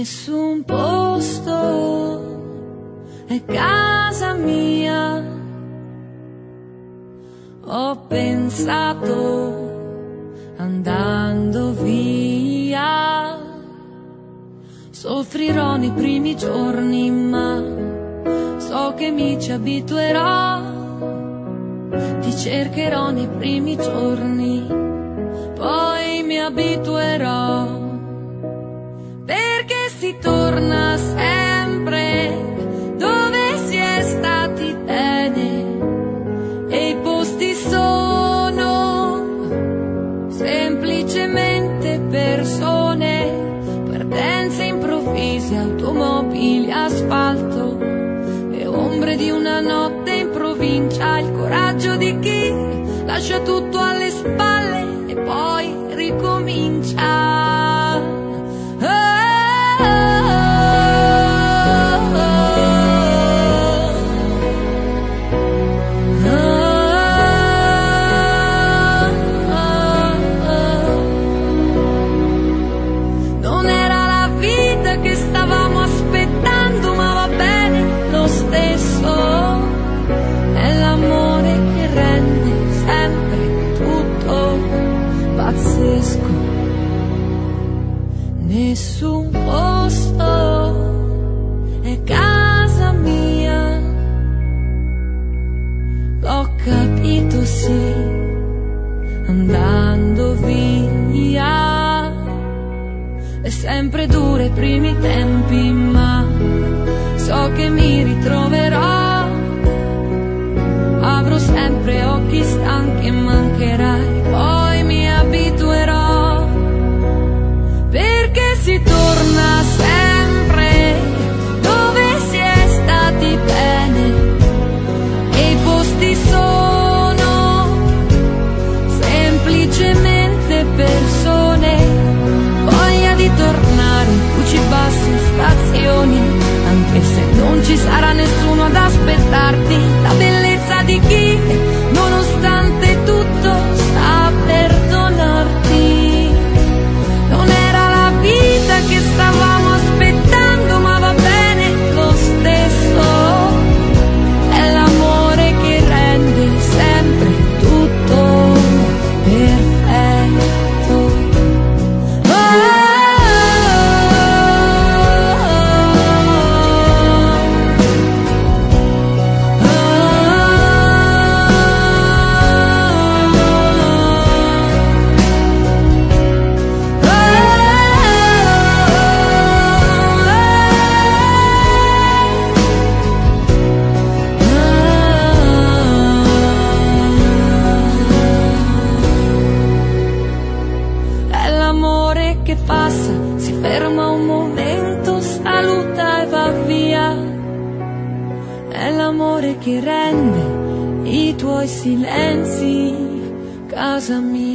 Nessun posto è casa mia. Ho pensato andando via. Soffrirò nei primi giorni, ma so che mi ci abituerò. Ti cercherò nei primi giorni, poi mi abituerò. Perché si torna sempre dove si è stati bene, e i posti sono semplicemente persone, partenze improvvise, automobili, asfalto e ombre di una notte in provincia. Il coraggio di chi lascia tutto alle spalle e poi ricomincia. Nessun posto è casa mia. L'ho capito, sì, andando via. È sempre duro i primi tempi, ma so che mi ritroverò. Avrò sempre occhi stanchi e mancherai, poi mi abituerò. Perché si torna sempre dove si è stati bene, e i posti sono semplicemente persone. Voglia di tornare, luci basse, stazioni, anche se non ci sarà nessuno ad aspettarti. La bellezza di chi, nonostante tutto, sa perdonarti. Non era la vita che stavamo aspettando, ma va bene lo stesso. È l'amore che rende sempre tutto perfetto. Passa, si ferma un momento, saluta e va via. È l'amore che rende i tuoi silenzi casa mia.